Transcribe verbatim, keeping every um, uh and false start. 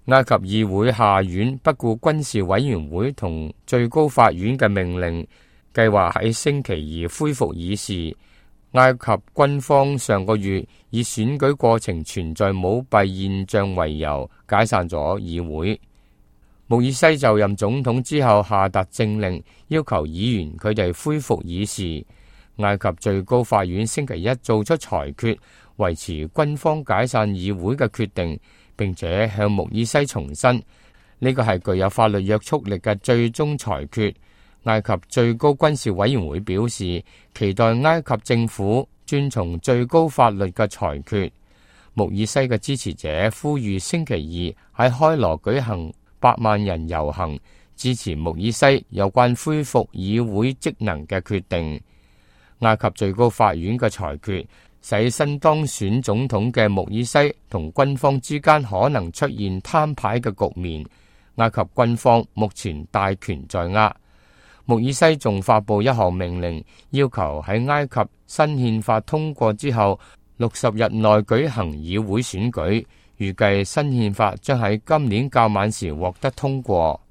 埃及議會下院不顧軍事委員會同最高法院嘅命令，計劃喺星期二恢復議事。埃及軍方上個月以選舉過程存在舞弊現象為由解散咗議會。穆爾西就任總統之後下達政令，要求議員佢哋恢復議事。埃及最高法院星期一做出裁決，維持軍方解散議會嘅決定，並且向穆爾西重申呢個係具有法律約束力嘅最終裁決。埃及最高軍事委員會表示，期待埃及政府遵從最高法律嘅裁決。穆爾西嘅支持者呼籲星期二喺開羅舉行百萬人遊行，支持穆爾西有關恢復議會職能嘅決定。埃及最高法院嘅裁決使新當選總統嘅穆爾西同軍方之間可能出現攤牌嘅局面。埃及軍方目前大權在握。穆爾西仲發布一項命令，要求喺埃及新憲法通過之後六十日內舉行議會選舉，預計新憲法將喺今年較晚時獲得通過。